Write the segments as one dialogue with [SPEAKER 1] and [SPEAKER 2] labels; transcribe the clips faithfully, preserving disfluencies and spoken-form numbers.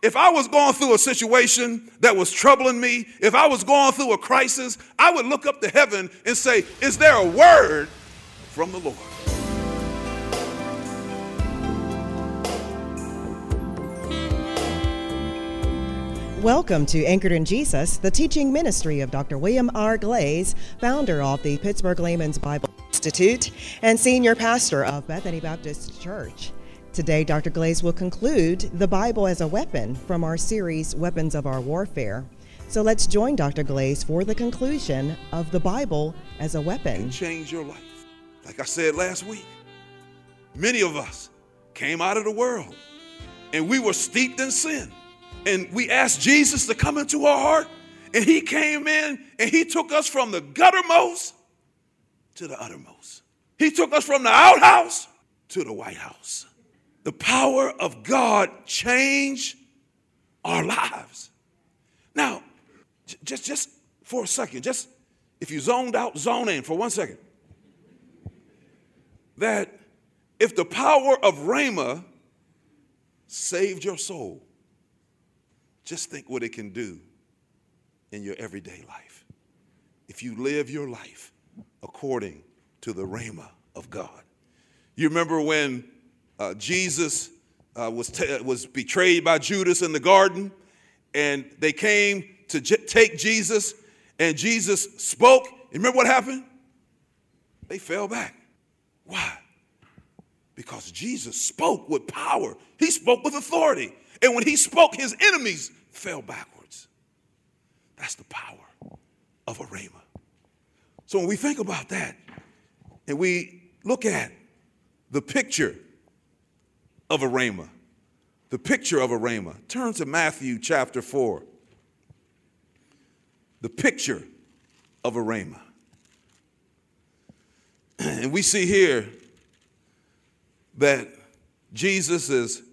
[SPEAKER 1] if I was going through a situation that was troubling me, if I was going through a crisis, I would look up to heaven and say, is there a word from the Lord?
[SPEAKER 2] Welcome to Anchored in Jesus, the teaching ministry of Doctor William R. Glaze, founder of the Pittsburgh Layman's Bible Institute and senior pastor of Bethany Baptist Church. Today, Doctor Glaze will conclude The Bible as a Weapon from our series, Weapons of Our Warfare. So let's join Doctor Glaze for the conclusion of The Bible as a Weapon.
[SPEAKER 1] Change your life. Like I said last week, many of us came out of the world and we were steeped in sin. And we asked Jesus to come into our heart, and he came in and he took us from the guttermost to the uttermost. He took us from the outhouse to the White House. The power of God changed our lives. Now, j- just, just for a second, just if you zoned out, zone in for one second. That if the power of Rhema saved your soul, just think what it can do in your everyday life. If you live your life according to the Rhema of God. You remember when uh, Jesus uh, was, t- was betrayed by Judas in the garden, and they came to j- take Jesus, and Jesus spoke. You remember what happened? They fell back. Why? Because Jesus spoke with power. He spoke with authority. And when he spoke, his enemies fell backwards. That's the power of a rhema. So when we think about that and we look at the picture of a rhema, the picture of a rhema, turn to Matthew chapter four. The picture of a rhema. And we see here that Jesus is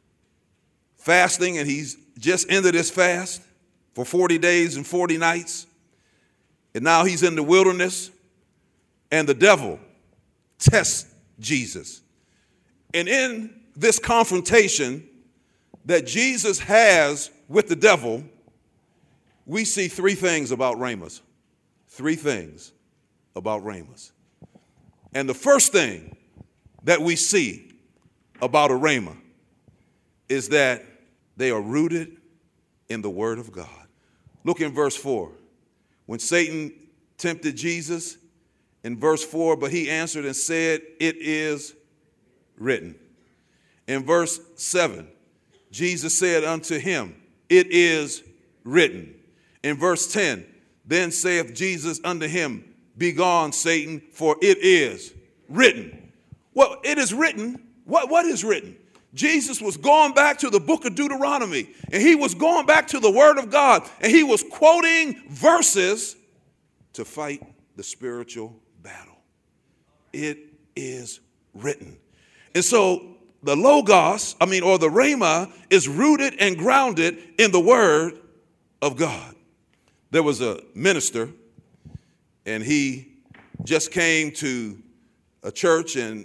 [SPEAKER 1] fasting, and he's just ended his fast for forty days and forty nights. And now he's in the wilderness, and the devil tests Jesus. And in this confrontation that Jesus has with the devil, we see three things about rhemas. Three things about rhemas. And the first thing that we see about a rhema is that they are rooted in the Word of God. Look in verse four. When Satan tempted Jesus, in verse four, but he answered and said, it is written. In verse seven, Jesus said unto him, it is written. In verse ten, then saith Jesus unto him, begone, Satan, for it is written. Well, it is written. What, what is written? Jesus was going back to the book of Deuteronomy, and he was going back to the Word of God, and he was quoting verses to fight the spiritual battle. It is written. And so the Logos, I mean, or the Rhema, is rooted and grounded in the Word of God. There was a minister, and he just came to a church, and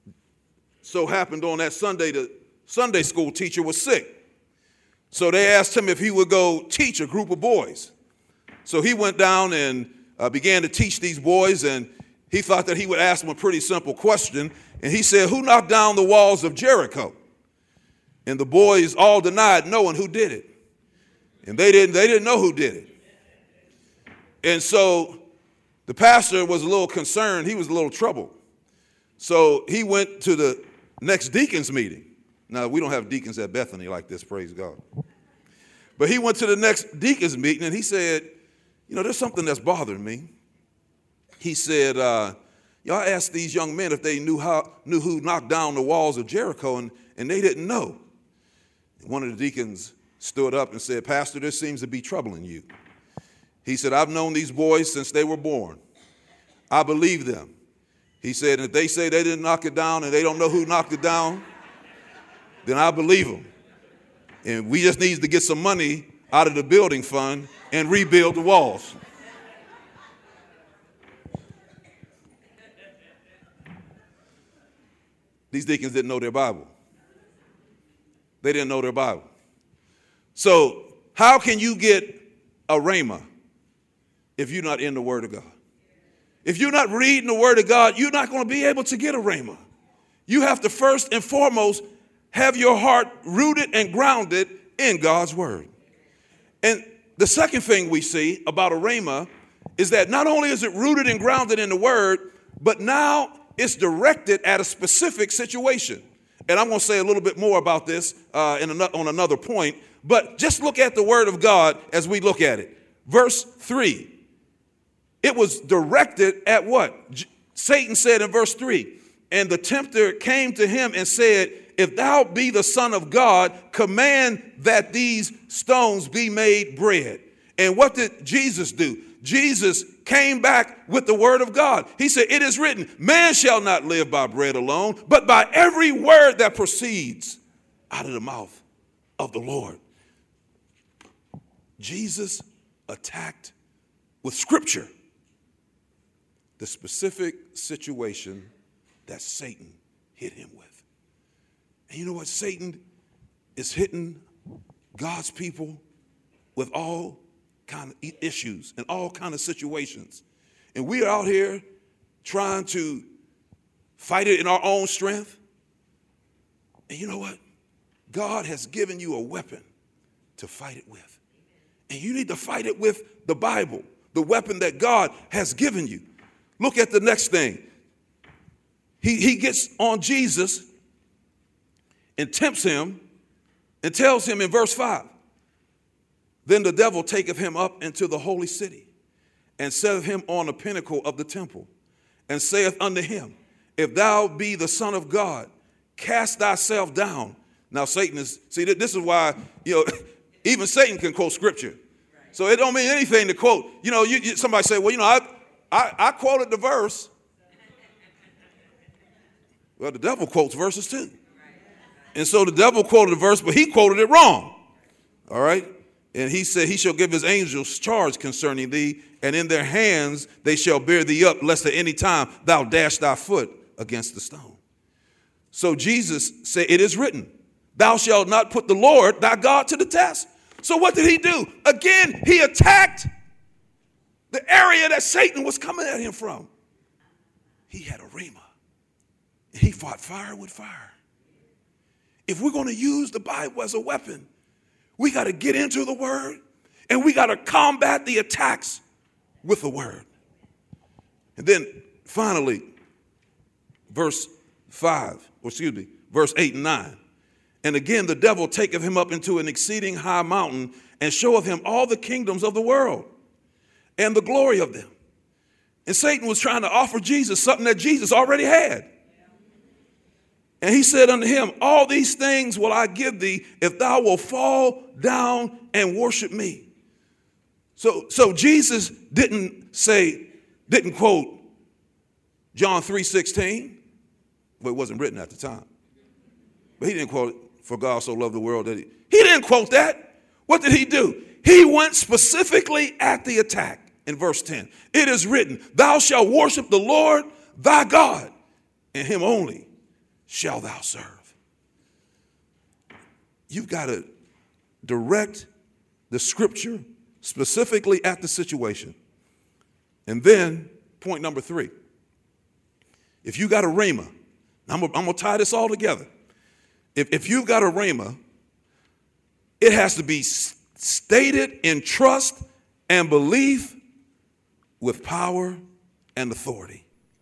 [SPEAKER 1] so happened on that Sunday, the Sunday school teacher was sick. So they asked him if he would go teach a group of boys. So he went down and uh, began to teach these boys, and he thought that he would ask them a pretty simple question. And he said, who knocked down the walls of Jericho? And the boys all denied knowing who did it. And they didn't, they didn't know who did it. And so the pastor was a little concerned. He was a little troubled. So he went to the next deacons meeting. Now, we don't have deacons at Bethany like this, praise God. But he went to the next deacons meeting, and he said, you know, there's something that's bothering me. He said, uh, y'all asked these young men if they knew how knew who knocked down the walls of Jericho, and, and they didn't know. One of the deacons stood up and said, Pastor, this seems to be troubling you. He said, I've known these boys since they were born. I believe them. He said, if they say they didn't knock it down and they don't know who knocked it down, then I believe them. And we just need to get some money out of the building fund and rebuild the walls. These deacons didn't know their Bible. They didn't know their Bible. So how can you get a rhema if you're not in the Word of God? If you're not reading the Word of God, you're not going to be able to get a rhema. You have to first and foremost have your heart rooted and grounded in God's Word. And the second thing we see about a rhema is that not only is it rooted and grounded in the Word, but now it's directed at a specific situation. And I'm going to say a little bit more about this uh, in another, on another point, but just look at the Word of God as we look at it. Verse three. It was directed at what? J- Satan said in verse three, and the tempter came to him and said, if thou be the Son of God, command that these stones be made bread. And what did Jesus do? Jesus came back with the Word of God. He said, it is written, man shall not live by bread alone, but by every word that proceeds out of the mouth of the Lord. Jesus attacked with Scripture the specific situation that Satan hit him with. And you know what? Satan is hitting God's people with all kind of issues and all kind of situations. And we are out here trying to fight it in our own strength. And you know what? God has given you a weapon to fight it with. And you need to fight it with the Bible, the weapon that God has given you. Look at the next thing. He, he gets on Jesus and tempts him and tells him in verse five, then the devil taketh him up into the holy city and setteth him on the pinnacle of the temple and saith unto him, if thou be the Son of God, cast thyself down. Now Satan is, see, this is why, you know, even Satan can quote Scripture. So it don't mean anything to quote. You know, you, you, somebody say, well, you know, I, I, I quoted the verse. Well, the devil quotes verses too. And so the devil quoted the verse, but he quoted it wrong. All right. And he said, he shall give his angels charge concerning thee, and in their hands they shall bear thee up, lest at any time thou dash thy foot against the stone. So Jesus said, it is written, thou shalt not put the Lord thy God to the test. So what did he do? Again, he attacked the area that Satan was coming at him from. He had a rhema. And he fought fire with fire. If we're going to use the Bible as a weapon, we got to get into the Word, and we got to combat the attacks with the Word. And then finally, verse five, or excuse me, verse eight and nine. And again, the devil taketh him up into an exceeding high mountain and showeth him all the kingdoms of the world and the glory of them. And Satan was trying to offer Jesus something that Jesus already had. And he said unto him, all these things will I give thee if thou wilt fall down and worship me. So, so Jesus didn't say, didn't quote John three sixteen. Well, it wasn't written at the time. But he didn't quote it, for God so loved the world that he, he didn't quote that. What did he do? He went specifically at the attack in verse ten. It is written, thou shalt worship the Lord thy God, and him only shall thou serve. You've got to direct the Scripture specifically at the situation. And then point number three, if you got a rhema, I'm going to tie this all together. If, if you've got a rhema, it has to be stated in trust and belief with power and authority.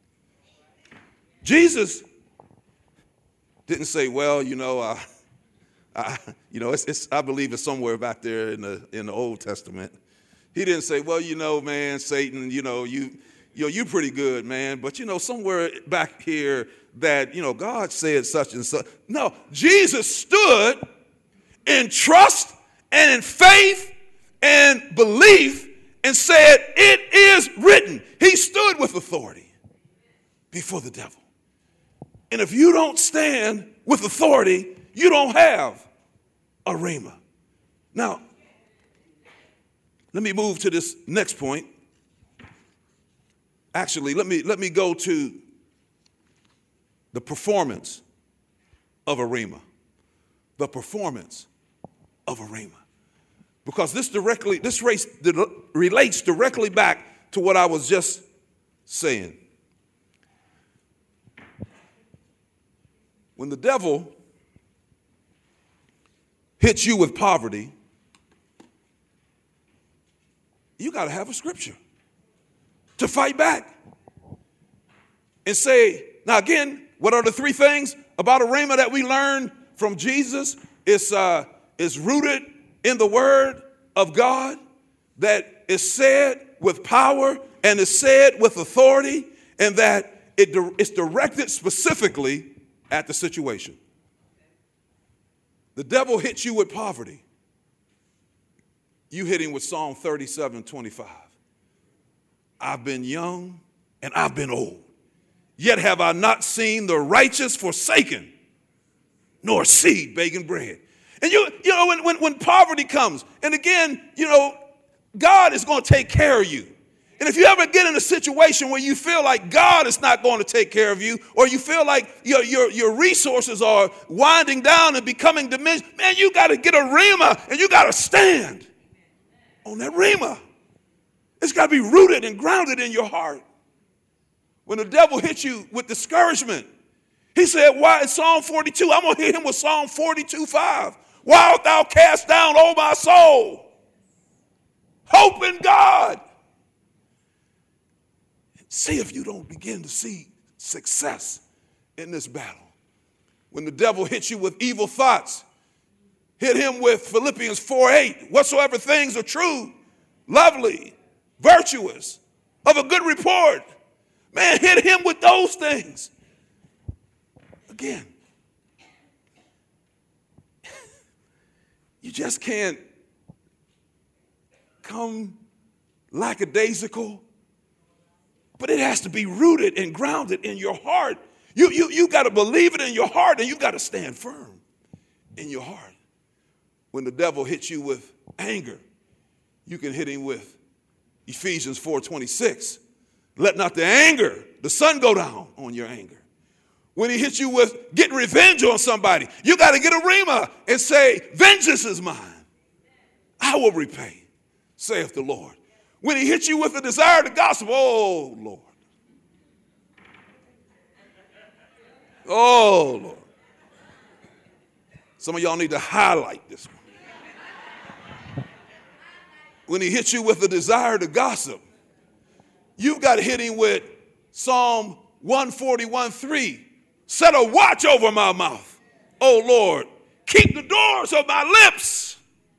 [SPEAKER 1] Jesus didn't say, well, you know, uh, I, you know, it's, it's, I believe it's somewhere back there in the in the Old Testament. He didn't say, well, you know, man, Satan, you know, you, you know, you're pretty good, man, but you know, somewhere back here that, you know, God said such and such. No, Jesus stood in trust and in faith and belief and said, it is written. He stood with authority before the devil. And if you don't stand with authority, you don't have a rhema. Now, let me move to this next point. Actually, let me, let me go to the performance of a rhema. The performance of a rhema. because this directly, this race relates directly back to what I was just saying. When the devil hits you with poverty, you got to have a scripture to fight back and say, now again, what are the three things about a rhema that we learn from Jesus? It's, uh, it's rooted in the word of God, that is said with power and is said with authority, and that it, it's directed specifically at the situation. The devil hits you with poverty. You hit him with Psalm thirty-seven twenty-five. I've been young and I've been old, yet have I not seen the righteous forsaken, nor seed begging bread. And you, you know, when, when, when poverty comes, and again, you know, God is going to take care of you. And if you ever get in a situation where you feel like God is not going to take care of you, or you feel like your, your, your resources are winding down and becoming diminished, man, you got to get a rhema and you got to stand on that rhema. It's got to be rooted and grounded in your heart. When the devil hits you with discouragement, he said, why in Psalm forty-two, I'm going to hit him with Psalm forty-two five. Why art thou cast down, O my soul? Hope in God. See if you don't begin to see success in this battle. When the devil hits you with evil thoughts, hit him with Philippians four eight. Whatsoever things are true, lovely, virtuous, of a good report. Man, hit him with those things. Again, you just can't come lackadaisical, but it has to be rooted and grounded in your heart. You, you, you got to believe it in your heart, and you got to stand firm in your heart. When the devil hits you with anger, you can hit him with Ephesians four twenty-six. Let not the anger, the sun go down on your anger. When he hits you with getting revenge on somebody, you got to get a rhema and say, vengeance is mine. I will repay, saith the Lord. When he hits you with a desire to gossip, oh, Lord. Oh, Lord. Some of y'all need to highlight this one. When he hits you with a desire to gossip, you've got to hit him with Psalm one forty-one three. Set a watch over my mouth, oh Lord. Keep the doors of my lips.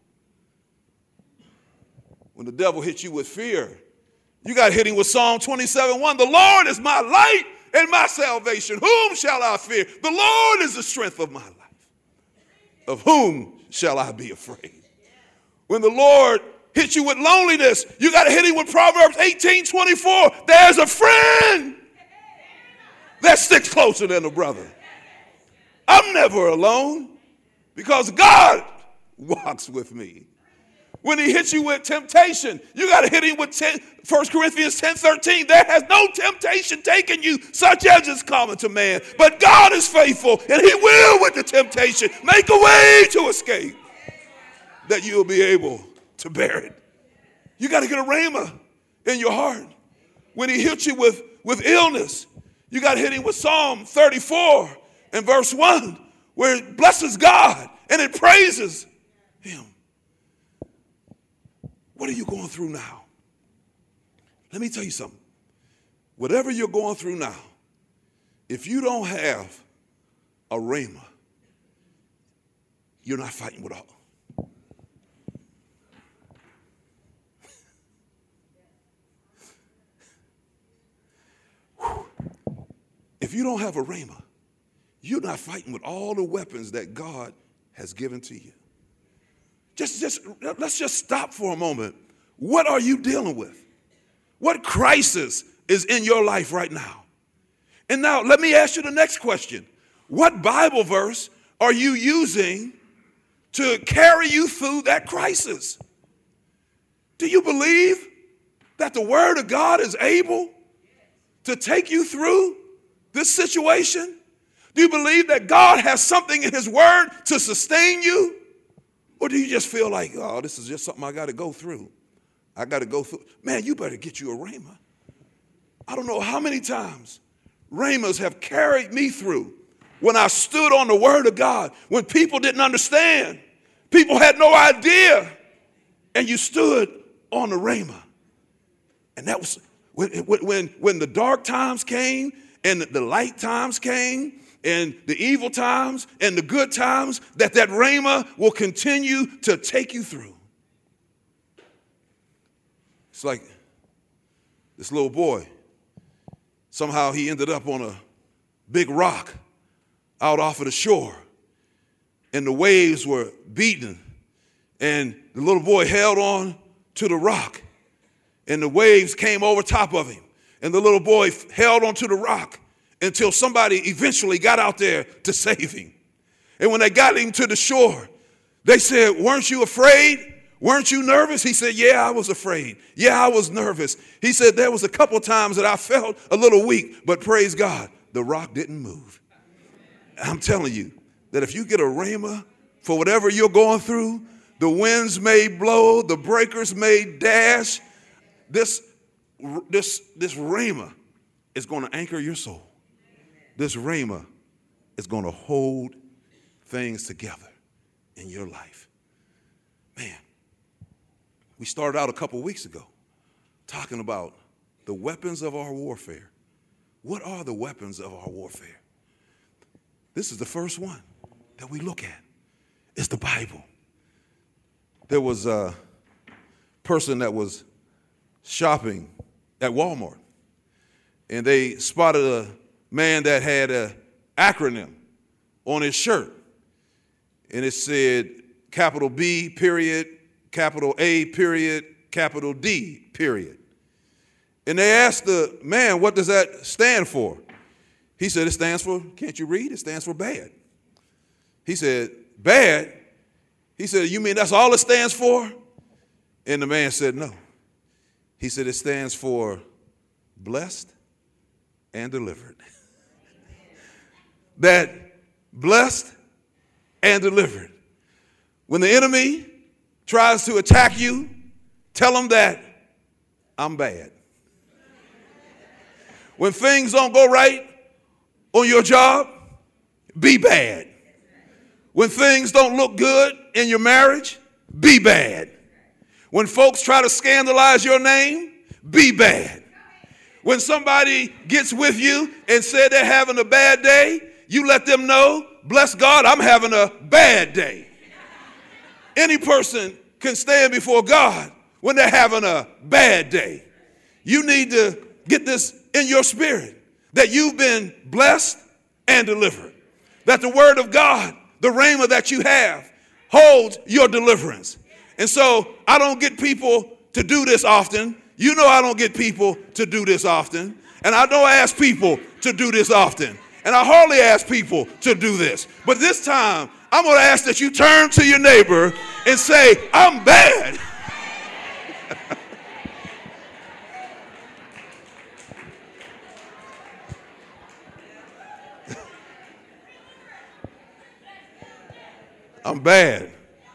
[SPEAKER 1] When the devil hits you with fear, you got to hit him with Psalm twenty-seven one. The Lord is my light and my salvation. Whom shall I fear? The Lord is the strength of my life. Of whom shall I be afraid? When the Lord hits you with loneliness, you got to hit him with Proverbs eighteen twenty-four. There's a friend that sticks closer than a brother. I'm never alone because God walks with me. When he hits you with temptation, you got to hit him with ten, First Corinthians ten thirteen. There has no temptation taken you such as is common to man. But God is faithful, and he will with the temptation make a way to escape that you'll be able to bear it. You got to get a rhema in your heart. When he hits you with, with illness, you got to hit him with Psalm thirty-four and verse one, where it blesses God and it praises him. What are you going through now? Let me tell you something. Whatever you're going through now, if you don't have a rhema, you're not fighting with all. If you don't have a rhema, you're not fighting with all the weapons that God has given to you. Just, just, let's just stop for a moment. What are you dealing with? What crisis is in your life right now? And now let me ask you the next question. What Bible verse are you using to carry you through that crisis? Do you believe that the word of God is able to take you through this situation? Do you believe that God has something in his word to sustain you? Or do you just feel like, oh, this is just something I got to go through? I got to go through. Man, you better get you a rhema. I don't know how many times rhemas have carried me through when I stood on the word of God, when people didn't understand. People had no idea. And you stood on the rhema. And that was when, when, when the dark times came and the light times came and the evil times and the good times, that that rhema will continue to take you through. It's like this little boy. Somehow he ended up on a big rock out off of the shore. And the waves were beating. And the little boy held on to the rock. And the waves came over top of him. And the little boy held onto the rock until somebody eventually got out there to save him. And when they got him to the shore, they said, weren't you afraid? Weren't you nervous? He said, yeah, I was afraid. Yeah, I was nervous. He said, there was a couple times that I felt a little weak, but praise God, the rock didn't move. I'm telling you that if you get a rhema for whatever you're going through, the winds may blow, the breakers may dash, this, this, this rhema is going to anchor your soul. This rhema is going to hold things together in your life. Man, we started out a couple weeks ago talking about the weapons of our warfare. What are the weapons of our warfare? This is the first one that we look at. It's the Bible. There was a person that was shopping at Walmart, and they spotted a man that had an acronym on his shirt, and it said capital B, period, capital A, period, capital D, period. And they asked the man, what does that stand for? He said, it stands for, can't you read? It stands for bad. He said, bad? He said, you mean that's all it stands for? And the man said, no. He said, it stands for blessed and delivered. That blessed and delivered. When the enemy tries to attack you, tell him that I'm bad. When things don't go right on your job, be bad. When things don't look good in your marriage, be bad. When folks try to scandalize your name, be bad. When somebody gets with you and said they're having a bad day, you let them know, bless God, I'm having a bad day. Any person can stand before God when they're having a bad day. You need to get this in your spirit, that you've been blessed and delivered. That the word of God, the rhema that you have, holds your deliverance. And so I don't get people to do this often. You know I don't get people to do this often. And I don't ask people to do this often. And I hardly ask people to do this. But this time, I'm going to ask that you turn to your neighbor and say, I'm bad. I'm bad.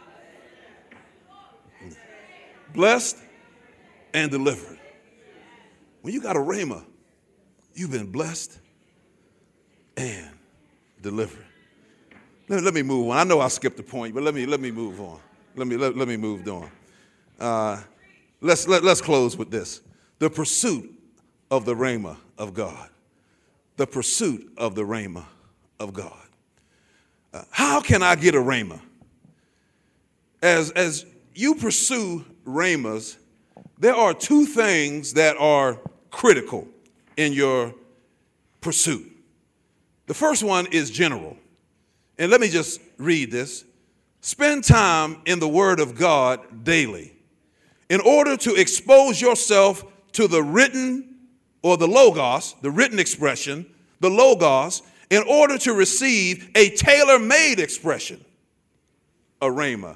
[SPEAKER 1] Blessed and delivered. When you got a rhema, you've been blessed and delivered. Let, let me move on. I know I skipped the point, but let me let me move on. Let me let, let me move on. Uh, let's let, let's close with this: the pursuit of the rhema of God. The pursuit of the rhema of God. Uh, how can I get a rhema? As as you pursue rhemas, there are two things that are critical in your pursuit. The first one is general. And let me just read this. Spend time in the Word of God daily in order to expose yourself to the written or the logos, the written expression, the logos, in order to receive a tailor-made expression, a rhema.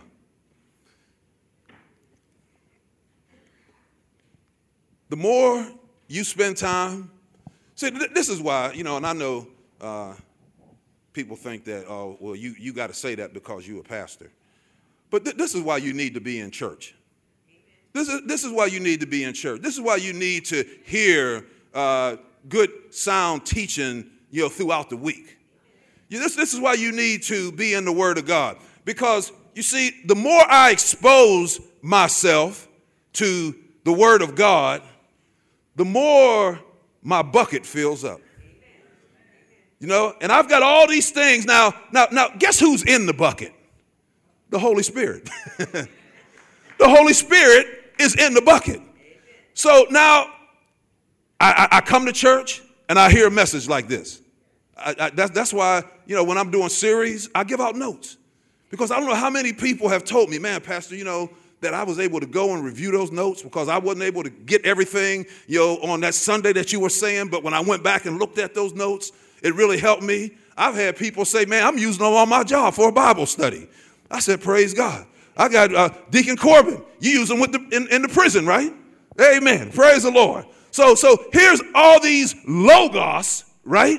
[SPEAKER 1] The more you spend time, see, this is why, you know, and I know uh, people think that, oh, well, you, you got to say that because you're a pastor. But th- this is why you need to be in church. This is, this is why you need to be in church. This is why you need to hear uh, good sound teaching, you know, throughout the week. You, this, this is why you need to be in the Word of God. Because, you see, the more I expose myself to the Word of God, the more my bucket fills up. You know, and I've got all these things. Now, now, now, guess who's in the bucket? The Holy Spirit. The Holy Spirit is in the bucket. So now I, I, I come to church and I hear a message like this. I, I, that's, that's why, you know, when I'm doing series, I give out notes. Because I don't know how many people have told me, man, Pastor, you know, that I was able to go and review those notes because I wasn't able to get everything, you know, on that Sunday that you were saying. But when I went back and looked at those notes, it really helped me. I've had people say, man, I'm using them on my job for a Bible study. I said, praise God. I got uh, Deacon Corbin. You use them with the, in, in the prison, right? Amen. Praise the Lord. So, so here's all these logos, right?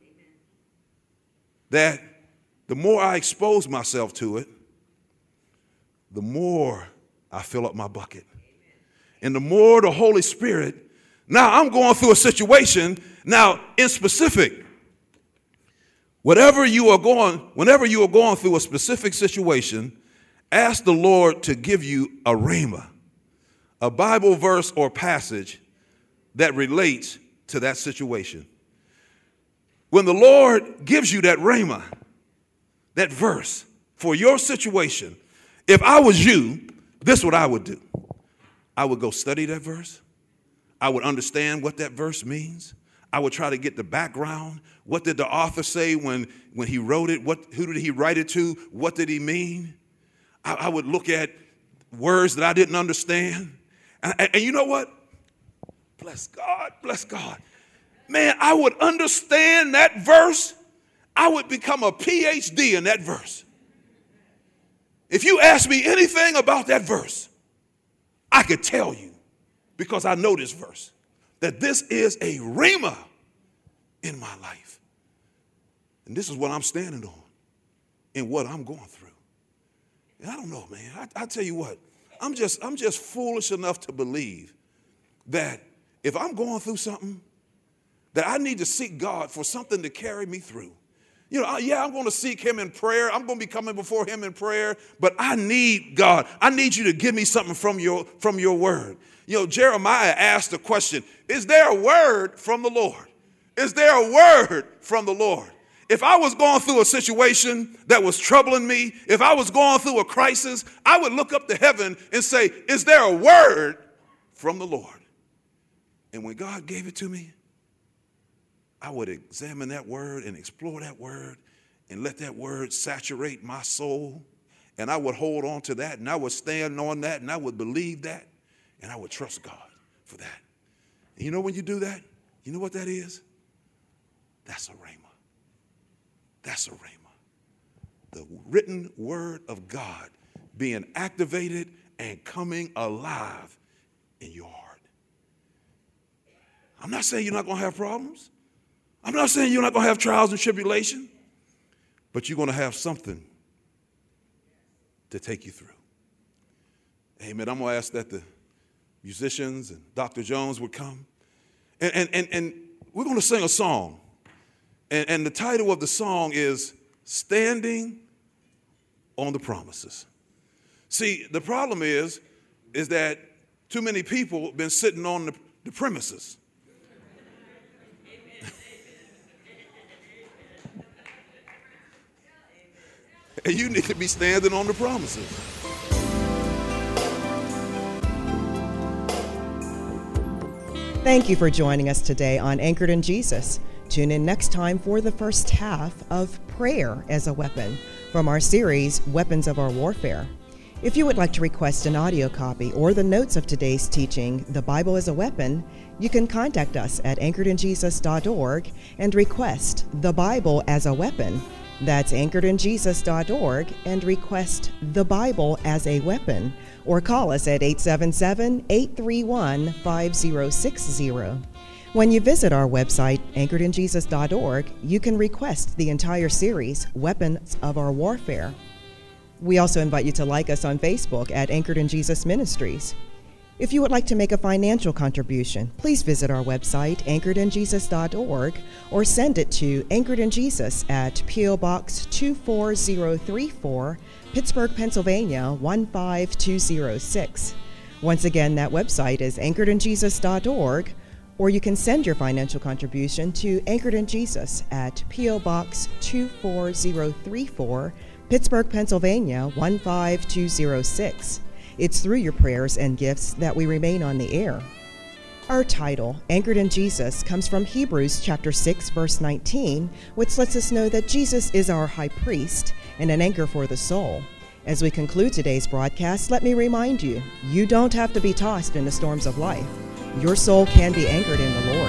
[SPEAKER 1] That the more I expose myself to it, the more I fill up my bucket. And the more the Holy Spirit, now I'm going through a situation, now in specific, whatever you are going, whenever you are going through a specific situation, ask the Lord to give you a rhema, a Bible verse or passage that relates to that situation. When the Lord gives you that rhema, that verse for your situation, if I was you, this is what I would do. I would go study that verse. I would understand what that verse means. I would try to get the background. What did the author say when, when he wrote it? What, who did he write it to? What did he mean? I, I would look at words that I didn't understand. And, and, and you know what? Bless God, bless God. Man, I would understand that verse. I would become a P H D in that verse. If you ask me anything about that verse, I could tell you, because I know this verse, that this is a rhema in my life. And this is what I'm standing on and what I'm going through. And I don't know, man. I, I tell you what, I'm just, I'm just foolish enough to believe that if I'm going through something, that I need to seek God for something to carry me through. You know, yeah, I'm going to seek him in prayer. I'm going to be coming before him in prayer, but I need God. I need you to give me something from your, from your word. You know, Jeremiah asked the question, is there a word from the Lord? Is there a word from the Lord? If I was going through a situation that was troubling me, if I was going through a crisis, I would look up to heaven and say, is there a word from the Lord? And when God gave it to me, I would examine that word and explore that word and let that word saturate my soul. And I would hold on to that, and I would stand on that, and I would believe that, and I would trust God for that. And you know when you do that, you know what that is? That's a rhema. That's a rhema. The written word of God being activated and coming alive in your heart. I'm not saying you're not going to have problems. I'm not saying you're not going to have trials and tribulation, but you're going to have something to take you through. Amen. I'm going to ask that the musicians and Doctor Jones would come. And, and, and, and we're going to sing a song. And, and the title of the song is Standing on the Promises. See, the problem is, is that too many people have been sitting on the, the premises. And you need to be standing on the promises.
[SPEAKER 2] Thank you for joining us today on Anchored in Jesus. Tune in next time for the first half of Prayer as a Weapon from our series, Weapons of Our Warfare. If you would like to request an audio copy or the notes of today's teaching, The Bible as a Weapon, you can contact us at anchored in jesus dot org and request The Bible as a Weapon. That's anchored in jesus dot org and request The Bible as a Weapon, or call us at eight seven seven, eight three one, five zero six zero. When you visit our website, anchored in jesus dot org, you can request the entire series, Weapons of Our Warfare. We also invite you to like us on Facebook at Anchored in Jesus Ministries. If you would like to make a financial contribution, please visit our website, anchored in jesus dot org, or send it to Anchored in Jesus at P O. Box two four zero three four, Pittsburgh, Pennsylvania one five two zero six. Once again, that website is anchored in jesus dot org, or you can send your financial contribution to Anchored in Jesus at P O. Box two four zero three four, Pittsburgh, Pennsylvania one five two zero six. It's through your prayers and gifts that we remain on the air. Our title, Anchored in Jesus, comes from Hebrews chapter six, verse nineteen, which lets us know that Jesus is our high priest and an anchor for the soul. As we conclude today's broadcast, let me remind you, you don't have to be tossed in the storms of life. Your soul can be anchored in the Lord.